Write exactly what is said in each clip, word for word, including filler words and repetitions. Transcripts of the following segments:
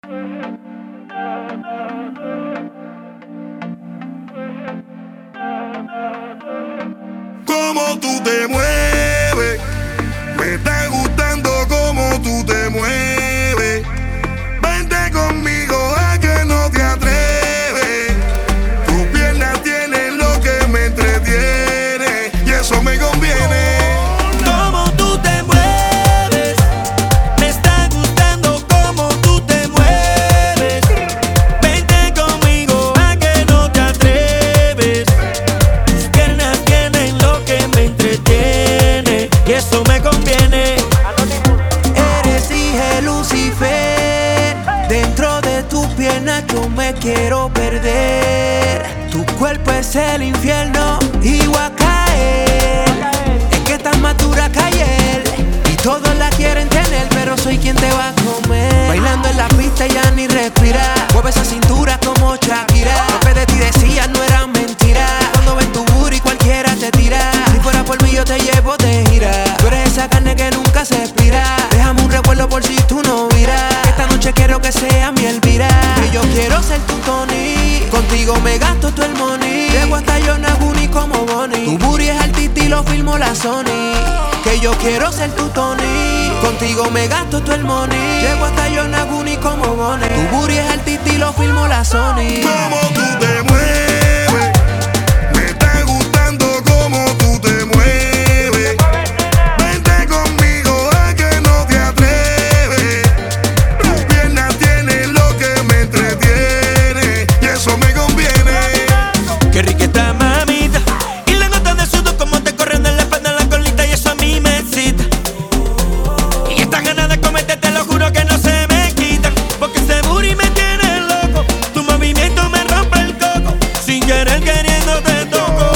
Cómo tú te mueves, me está gustando cómo tú te mueves. Vente conmigo a que no te atreves. Tus piernas tienen lo que me entretiene y eso me conviene. Eso me conviene. Eres hija de Lucifer. Dentro de tus piernas yo me quiero perder. Tu cuerpo es el infierno y voy a caer. Es que estás más dura que ayer y todos la quieren tener, pero soy quien te va a comer. Bailando en la pista y ya ni respira. Mueve esa cintura como Shakira. Lo que de ti decías no era mentira. Cuando ven tu booty cualquiera te tira. Si fuera por mí yo te llevo de gira. Tú eres esa carne que nunca se expira. Déjame un recuerdo por si tú no miras. Esta noche quiero que sea mi Elvira. Que yo quiero ser tu Tony. Contigo me gasto todo el money. Llego hasta Yonaguni como Bonnie. Tu booty es artista y lo filmo la Sony. Que yo quiero ser tu Tony. Contigo me gasto todo el money. Llego hasta Yonaguni como Bonnie. Tu booty es artista y lo filmo la Sony. Cómo tú te mueves, me está gustando cómo tú te mueves. Vente conmigo a que no te atreves. Tus piernas tienen lo que me entretiene y eso me conviene. Qué rica está mamita. Y la nota de sudor como te corren en la espalda, en la colita, y eso a mí me excita. Y estas ganas de comerte te lo juro que no se me quitan. Porque ese booty me tiene loco. Tu movimiento me rompe el coco. Sin querer queriendo te toco.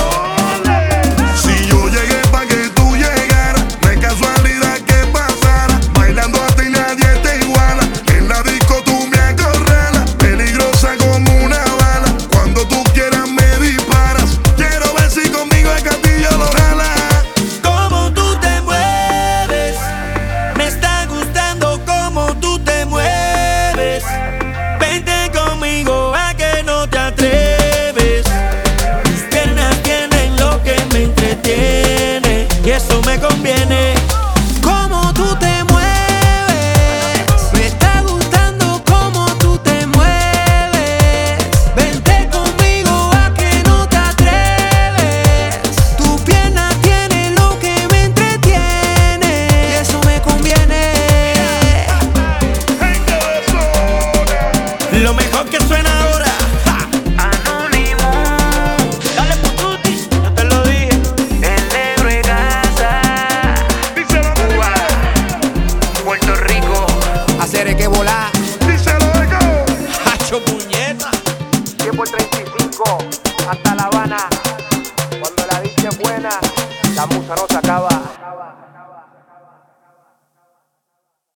Si yo llegué pa' que tú llegaras, no es casualidad que pasara. Bailando a ti nadie te iguala. En la disco tú me acorralas, peligrosa como una bala. Cuando tú quieras me disparas. Quiero ver si conmigo el castillo lo jala. Cómo tú te mueves, me está gustando cómo tú te mueves. Vente conmigo a que no te atreves. Mis piernas tienen lo que me entretiene y eso me conviene. Cómo tú te mueves, me está gustando cómo tú te mueves. Vente conmigo a que no te atreves. Tu pierna tiene lo que me entretiene y eso me conviene. Lo mejor que suena ahora. Anónimo. Dale pututi, yo te lo dije. El negro en casa. Díselo, Cuba, Puerto Rico. Hacer que volar. díselo de go. Hacho puñeta. cien por treinta y cinco hasta La Habana. Cuando la dicha es buena, la musa no se acaba.